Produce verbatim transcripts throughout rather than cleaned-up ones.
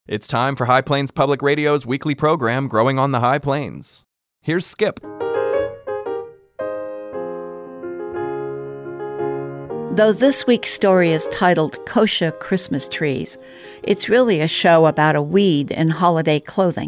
It's time for High Plains Public Radio's weekly program, Growing on the High Plains. Here's Skip. Though this week's story is titled Kochia Christmas Trees, it's really a show about a weed in holiday clothing.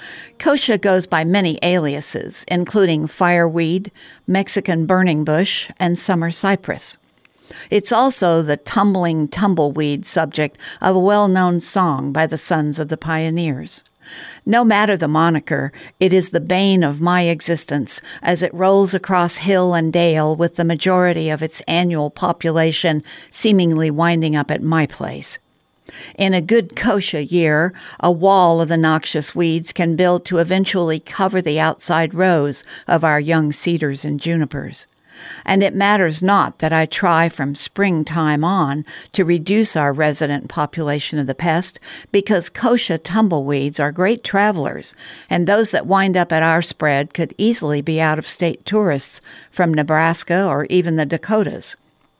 Kochia goes by many aliases, including fireweed, Mexican burning bush, and summer cypress. It's also the tumbling tumbleweed subject of a well-known song by the Sons of the Pioneers. No matter the moniker, it is the bane of my existence as it rolls across hill and dale with the majority of its annual population seemingly winding up at my place. In a good kochia year, a wall of the noxious weeds can build to eventually cover the outside rows of our young cedars and junipers. And it matters not that I try from springtime on to reduce our resident population of the pest, because kochia tumbleweeds are great travelers, and those that wind up at our spread could easily be out-of-state tourists from Nebraska or even the Dakotas.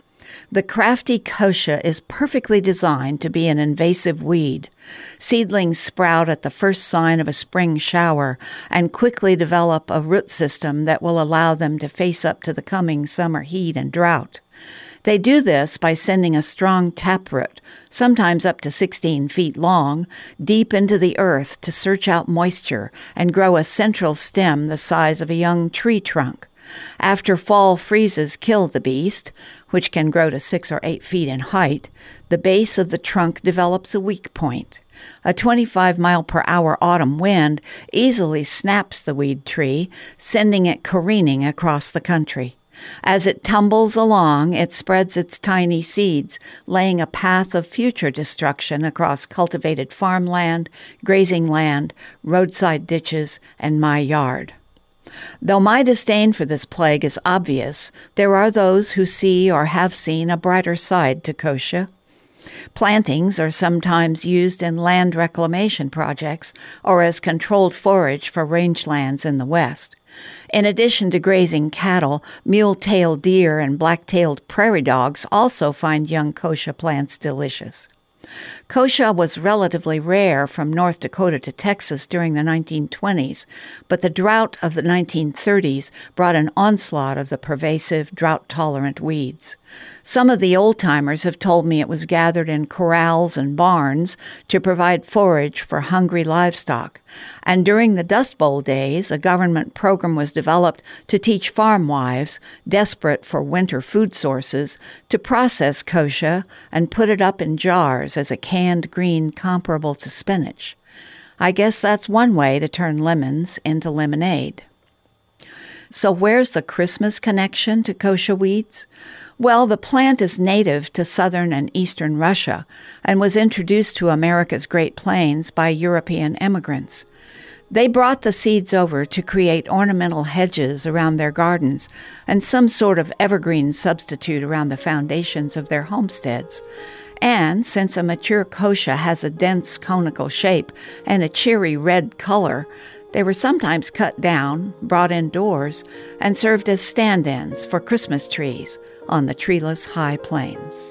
The crafty kochia is perfectly designed to be an invasive weed. Seedlings sprout at the first sign of a spring shower and quickly develop a root system that will allow them to face up to the coming summer heat and drought. They do this by sending a strong taproot, sometimes up to sixteen feet long, deep into the earth to search out moisture and grow a central stem the size of a young tree trunk. After fall freezes kill the beast, which can grow to six or eight feet in height, the base of the trunk develops a weak point. A twenty-five mile per hour autumn wind easily snaps the weed tree, sending it careening across the country. As it tumbles along, it spreads its tiny seeds, laying a path of future destruction across cultivated farmland, grazing land, roadside ditches, and my yard. Though my disdain for this plague is obvious, there are those who see or have seen a brighter side to kochia. Plantings are sometimes used in land reclamation projects or as controlled forage for rangelands in the West. In addition to grazing cattle, mule-tailed deer and black-tailed prairie dogs also find young kochia plants delicious. Kochia was relatively rare from North Dakota to Texas during the nineteen twenties, but the drought of the nineteen thirties brought an onslaught of the pervasive, drought-tolerant weeds. Some of the old-timers have told me it was gathered in corrals and barns to provide forage for hungry livestock. And during the Dust Bowl days, a government program was developed to teach farm wives, desperate for winter food sources, to process kochia and put it up in jars as a canned green comparable to spinach. I guess that's one way to turn lemons into lemonade. So where's the Christmas connection to kochia weeds? Well, the plant is native to southern and eastern Russia and was introduced to America's Great Plains by European immigrants. They brought the seeds over to create ornamental hedges around their gardens and some sort of evergreen substitute around the foundations of their homesteads. And since a mature kochia has a dense conical shape and a cheery red color, they were sometimes cut down, brought indoors, and served as stand-ins for Christmas trees on the treeless high plains.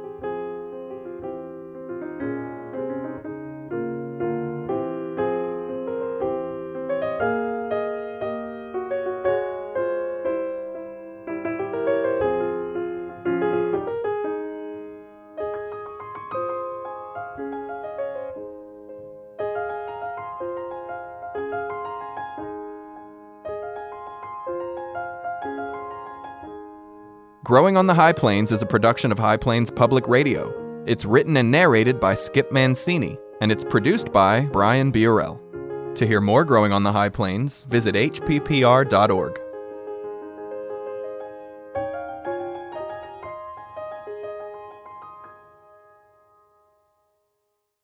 Growing on the High Plains is a production of High Plains Public Radio. It's written and narrated by Skip Mancini, and it's produced by Brian Biorel. To hear more Growing on the High Plains, visit h p p r dot org.